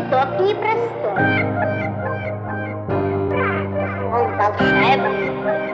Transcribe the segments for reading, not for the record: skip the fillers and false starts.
лепесток непростой. Он волшебный.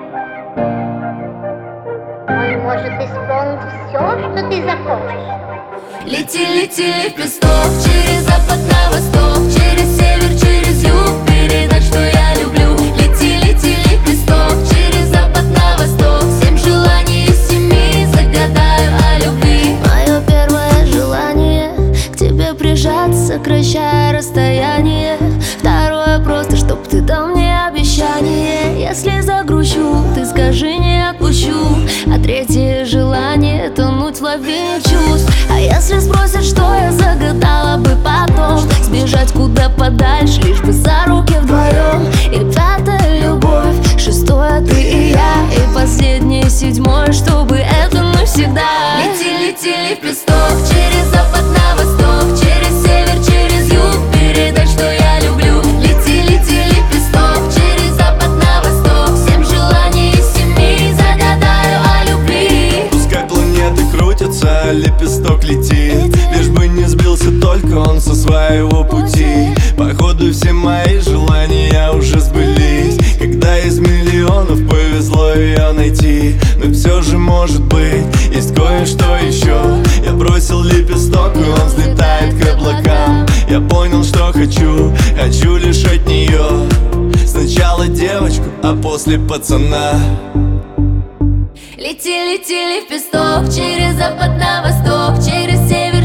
Он может исполнить все, что ты захочешь. Лети, лети, лепесток, через запад на восток, через север, через юг, передать, что я люблю. Лети, лети, лепесток, через запад на восток, 7 желаний из 7 загадаю о любви. Мое первое желание к тебе прижаться, сокращая расстояние. Второе просто, чтоб ты дал мне обещание. Если загрущу, ты скажи, не отпущу. А третье желание — тонуть в лавине чувств. А если спросят, что я загадала бы потом, сбежать куда подальше, лишь бы за руки вдвоем. И пятая — любовь, шестое — ты и я, и последнее, седьмое, чтобы это навсегда. Лети, лети, лепесток, через запад на восток, через север, через юг, передать, что я люблю. Лети, лети, лепесток, через запад на восток, 7 желаний из 7 загадаю о любви. Пускай планеты крутятся, лепесток летит, лишь бы не сбился только он со своего пути. Походу все мои желания уже сбылись, когда из миллионов повезло ее найти. Но все же может быть, есть кое-что еще. Я бросил лепесток, и он взлетает к облакам. Я понял, что хочу лишь от нее. Сначала девочку, а после пацана. Лети, лети, лепесток, через запад на восток, через север,